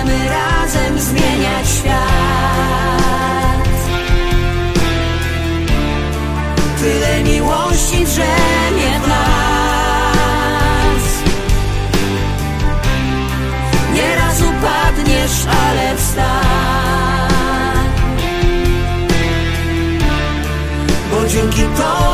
Chcemy razem zmieniać świat. Tyle miłości drzemie w nas. Nieraz upadniesz, ale wstań, bo dzięki tobie